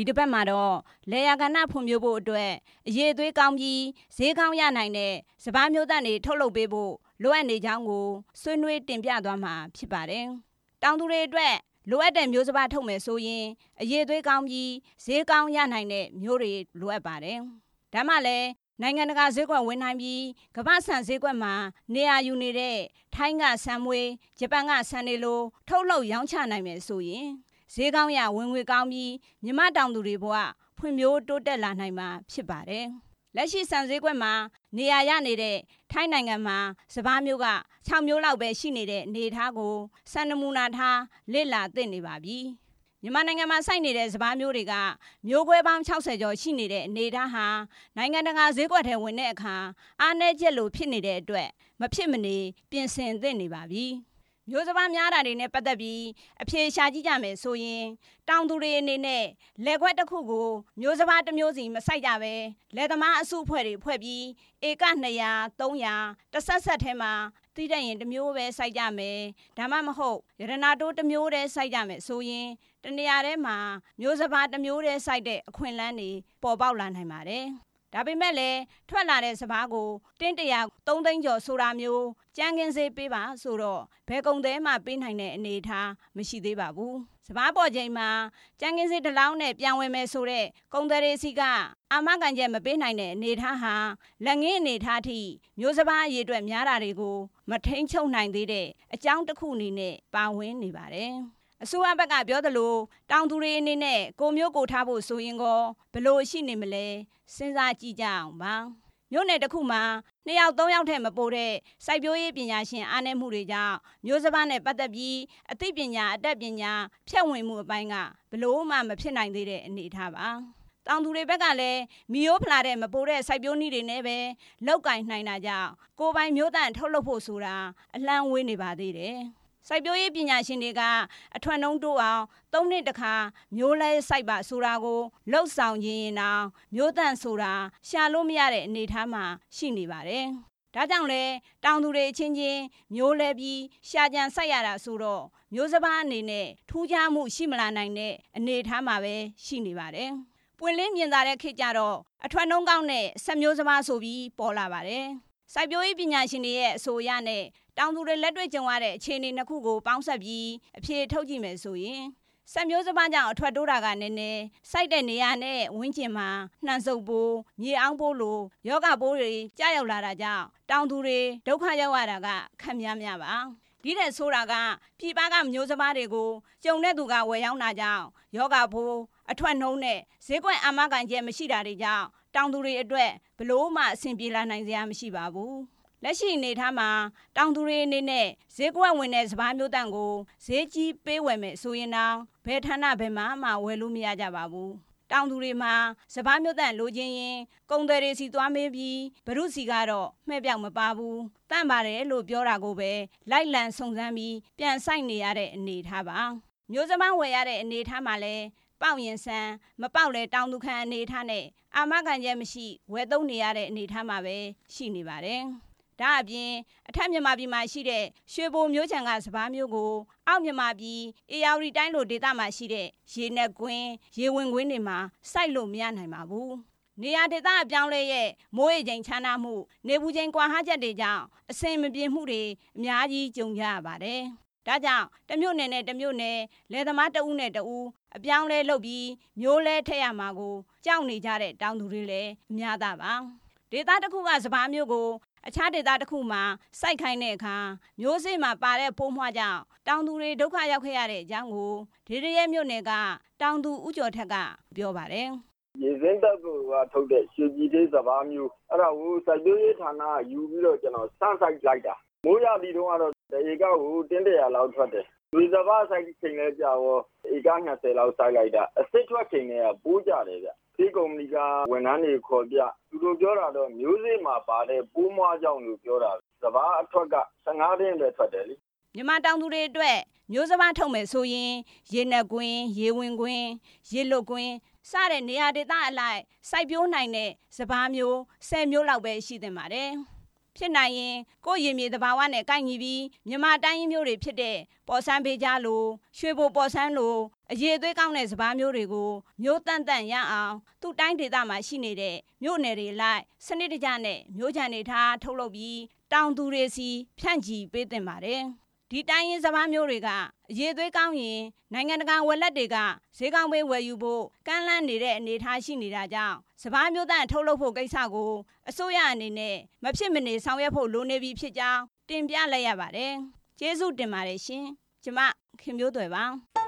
ဒီတစ်ပတ်မှာတော့လေယာကဏ္ဍဖွံ့ဖြိုးဖို့အတွက်အရေးအသွေးကောင်းပြီးဈေးကောင်းရနိုင်တဲ့စပါးမျိုးသန့်တွေထုတ်လုပ်ပေးဖို့လိုအပ်နေကြောင်းကိုဆွေးနွေးတင်ပြသွားမှာဖြစ်ပါတယ်။တောင်သူတွေအတွက်လိုအပ်တဲ့မျိုးစပါးထုတ်မယ်ဆိုရင်အရေးအသွေးကောင်းပြီးဈေးကောင်းရနိုင်တဲ့မျိုးတွေလိုအပ်ပါတယ်။ဒါမှလည်းနိုင်ငံတကာဈေးကွက်ဝင်နိုင်ပြီးကမ္ဘာဆန်ဈေးကွက်မှာနေရာယူနေတဲ့ထိုင်းကဆန်မွေးဂျပန်ကဆန်တွေလိုထုတ်လုပ်ရောင်းချနိုင်မယ်ဆိုရင်ဈေးကောင်းရဝင်ငွေကောင်းပြီးမြန်မာတောင်သူတွေဘဝဖွံ့ဖြိုးတိုးတက်လာနိုင်မှာဖြစ်ပါတယ်။လက်ရှိဆန်ဈေးကွက်မှာနေရာရနေတဲ့ထိုင်းနိုင်ငံမှာစပါးမျိုးက6မျိုးလောက်ပဲရှိနေတဲ့အနေအထားကိုစံနမူနာထားလေ့လာသိနေပါပြီ။မြန်မာနိုင်ငံမှာစိုက်နေတဲ့စပါးမျိုးတွေကမျိုးကွဲပေါင်း60ကျော်ရှိနေတဲ့အနေအထားဟာနိုင်ငံတကာဈေးကွက်ထဲဝင်တဲ့အခါအားနည်းချက်လိုဖြစ်နေတဲ့အတွက်မဖြစ်မနေပြင်ဆင်သင့်နေပါပြီ။မျိုးစပါးများတာတွေနဲ့ပတ်သက်ပြီးအဖြေရှာကြည့်ကြမယ်ဆိုရင်တောင်သူတွေအနေနဲ့လယ်ခွက်တစ်ခုကိုမျိုးစပါးတစ်မျိုးစီမစိုက်ကြပဲလယ်သမားအစုအဖွဲ့တွေဖွဲ့ပြီးဧက200 300တစ်ဆက်ထဲမှာတိတဲ့ရင်တစ်မျိုးပဲစိုက်ကြမယ်ဒါမှမဟုတ်ရတနာတိုးတစ်မျိုးတည်းစိုက်ကြမယ်ဆိုရင်တနေရာထဲမှာမျိုးစပါးတစ်မျိုးတည်းစိုက်တဲ့အခွင့်အလမ်းတွေပေါ်ပေါက်လာနိုင်ပါတယ်ဒါပေမဲ့လည်းထွက်လာတဲ့စပါးကိုတင်း100 3သိန်းကျော်ဆိုတာမျိုးကြမ်းကင်းစေးပေးပါဆိုတော့ဘယ်ကုန်သည်မှပေးနိုင်တဲ့အနေအထားမရှိသေးပါဘူးစပါးပေါ်ချိန်မှာကြမ်းကင်းစေးတစ်လောင်းနဲ့ပြန်ဝင်မယ်ဆိုတဲ့ကုန်သည်တွေစီကအာမခံချက်မပေးနိုင်တဲ့အနေအထားဟာလက်ငင်းအနေအထားထိမျိုးစပါးအရေးအတွက်များတာတွေကိုမထိန်ချုပ်နိုင်သေးတဲ့အကြောင်းတစ်ခုအနေနဲ့ပါဝင်နေပါတယ်အစိုးရဘက်ကပြောသလိုတောင်သူတွေအနေနဲ့ကိုမျိုးကိုထားဖို့ဆိုရင်ကောဘလို့ရှိနေမလဲစဉ်းစားကြည့်ကြအောင်ပါမြို့နယ်တစ်ခုမှာ2ယောက်3ယောက်ထက်မပိုတဲ့စိုက်ပျိုးရေးပညာရှင်အားနည်းမှုတွေကြောင့်မျိုးစပါးနဲ့ပတ်သက်ပြီးအသိပညာအတတ်ပညာဖြန့်ဝေမှုအပိုင်းကဘလို့မှမဖြစ်နိုင်သေးတဲ့အနေအထားပါတောင်သူတွေဘက်ကလည်းမီယိုးဖလာတဲ့မပိုတဲ့စိုက်ပျိုးနည်းတွေနဲ့ပဲလောက်ကင်နိုင်တာကြောင့်ကိုယ်ပိုင်မျိုးသန့်ထုတ်လုပ်ဖို့ဆိုတာအလှမ်းဝေးနေပါသေးတယ်စိုက်ပျိုးရေးပညာရှင်တွေကအထွက်နှုန်းတိုးအောင်3နှစ်တစ်ခါမျိုးလဲစိုက်ပါဆိုတာကိုလှုပ်ဆောင်ရင်းအောင်မျိုးသန့်ဆိုတာရှာလို့မရတဲ့အနေအထားမှာရှိနေပါတယ်။ဒါကြောင့်လဲတောင်သူတွေချင်းချင်းမျိုးလဲပြီးရှာကြံစိုက်ရတာဆိုတော့မျိုးစပါးအနေနဲ့ထူးခြားမှုရှိမလာနိုင်တဲ့အနေအထားမှာပဲရှိနေပါတယ်။ပွင့်လင်းမြင်သာတဲ့ခေတ်ကြတော့အထွက်နှုန်းကောင်းတဲ့ဆက်မျိုးစပါးဆိုပြီးပေါ်လာပါတယ်။စိုက်ပျိုးရေးပညာရှင်တွေရဲ့အဆိုအရနဲ့တောင်သူတွေလက်တွေ့ကြုံရတဲ့အခြေအနေနှစ်ခုကိုပေါင်းစပ်ပြီးအဖြေထုတ်ကြည့်မယ်ဆိုရင်ဆက်မျိုးစပါးကြောင့်အထွက်တိုးတာကနည်းနည်းစိုက်တဲ့နေရာနဲ့ဝန်းကျင်မှာနှံစုပ်ပိုးမြေအောင်းပိုးလိုယောဂပိုးတွေကြာရောက်လာတာကြောင့်တောင်သူတွေဒုက္ခရောက်ရတာကခက်များများပါဒီတဲ့ဆိုတာကပြည်ပကမျိုးစပါးတွေကိုကျုံတဲ့သူကဝယ်ရောင်းတာကြောင့်ယောဂပိုးအထွက်နှုံးနဲ့ဈေးကွက်အာမခံချက်မရှိတာတွေကြောင့်တောင်သူတွေအတွက်ဘလို့မှအဆင်ပြေလာနိုင်စရာမရှိပါဘူးလက်ရှိအနေထားမှာတောင်သူတွေအနေနဲ့ဈေးကွက်ဝင်တဲ့စပါးမျိုးတန့်ကိုဈေးကြီးပေးဝယ်မယ်ဆိုရင်တော့ဘယ်ဌာနဘယ်မှဝယ်လို့မရကြပါဘူးတောင်သူတွေမှာစပါးမျိုးတန့်လိုချင်ရင်ကုန်သည်တွေစီသွားမေးပြီးဘရုစီကတော့မှဲ့ပြောက်မပါဘူးတန့်ပါတယ်လို့ပြောတာကိုပဲလိုက်လံစုံစမ်းပြီးပြန်ဆိုင်နေရတဲ့အနေထားပါမျိုးစပါးဝယ်ရတဲ့အနေထားမှာလဲပေါက်ရင်ဆန်းမပေါက်လဲတောင်သူခံအနေထားနဲ့အာမခံချက်မရှိဝယ်သုံးနေရတဲ့အနေထားမှာပဲရှိနေပါတယ်ဒါအပြင်အထက်မြန်မာပြည်မှာရှိတဲ့ရွှေဘိုမျိုးချံကစပါးမျိုးကိုအောက်မြန်မာပြည်အေရဝတီတိုင်းလိုဒေသမှာရှိတဲ့ရေနက်ကွင်းရေဝင်ကွင်းတွေမှာစိုက်လို့မရနိုင်ပါဘူးနေရာဒေသအပြောင်းလဲရဲ့မိုးရေချိန်ခြားနားမှုနေပူချိန်ကွာဟချက်တွေကြောင့်အဆင်မပြေမှုတွေအများကြီးကြုံကြရပါတယ်ဒါကြောင့်တစ်မြို့နယ်နဲ့တစ်မြို့နယ်လယ်သမားတဦးနဲ့တဦးအပြောင်းလဲလုပ်ပြီးမျိုးလဲထည့်ရမှာကိုကြောက်နေကြတဲ့တောင်သူတွေလည်းအများသားပါဒေသတစ်ခုကစပါးမျိုးကိုအခြားဒေသတစ်ခုမှာစိုက်ခိုင်းတဲ့အခါမျိုးစေ့မှာပါတဲ့ပိုးမွှားကြောင့်တောင်သူတွေဒုက္ခရောက်ခဲ့ရတဲ့အကြောင်းကိုဒေရရဲမြို့နယ်ကတောင်သူဦးကျော်ထက်ကပြောပါတယ်ရေစင်းတပ်ကထုတ်တဲ့ရွှေပြည်သေးစပါးမျိုးအဲ့ဒါကိုစိုက်ပျိုးရေးဌာနကယူပြီးတော့ကျွန်တော်စမ်းစိုက်လိုက်တာမိုးရပြီးတော့ကတော့ဧကကိုတင်း100လောက်ထွက်တယ်ဒီစပါးစိုက်ချိန်လဲကြာရောဧက20လောက်စိုက်လိုက်တာအစစ်ထွက်ချိန်တွေကပိုးကြတယ်ဗျဒီကုမ္ပဏီကဝန်ထမ်းတွေခေါ်ပြသူတို့ပြောတာတော့မျိုးစေ့မှာပါတဲ့ပိုးမွှားကြောင့်လို့ပြောတာစပါးအထွက်က15တင်းပဲထွက်တယ်လေမြန်မာတောင်သူတွေအတွက်မျိုးစပါးထုတ်မယ်ဆိုရင်ရေနက်ကွင်းရေဝင်ကွင်းရေလွတ်ကွင်းစတဲ့နေရာဒေသအလိုက်စိုက်ပျိုးနိုင်တဲ့စပါးမျိုး10မျိုးလောက်ပဲရှိသင့်ပါတယ်ဖြစ်နိုင်ရင်ကိုယ့်ရေမြေသဘာဝနဲ့ကိုက်ညီပြီးမြန်မာတိုင်းရင်းမျိုးတွေဖြစ်တဲ့ပေါ်ဆန်းဘေးကြားလိုရွှေဘိုပေါ်ဆန်းလိုအရေးသွေးကောင်းတဲ့စပါးမျိုးတွေကိုမျိုးတန့်တန့်ရအောင်သူ့တိုင်းဒေသမှာရှိနေတဲ့မြို့နယ်တွေလိုက်စနစ်တကျနဲ့မျိုးချန်တွေထားထုတ်လုပ်ပြီးတောင်သူတွေစီဖြန့်ချီပေးသင့်ပါတယ်ဒီတိုင်းရင်းစပါးမျိုးတွေကအရေးသွေးကောင်းရင်နိုင်ငံတကာဝယ်လက်တွေကဈေးကောင်းပေးဝယ်ယူဖို့ကမ်းလှမ်းနေတဲ့အနေအထားရှိနေတာကြောင့်စပါးမျိုးတန့်ထုတ်လုပ်ဖို့ကိစ္စကိုအစိုးရအနေနဲ့မဖြစ်မနေဆောင်ရွက်ဖို့လိုနေပြီဖြစ်ကြောင်းတင်ပြလိုက်ရပါတယ်ကျေးဇူးတင်ပါတယ်ရှင်ကျမခင်မျိုးသွယ်ပါ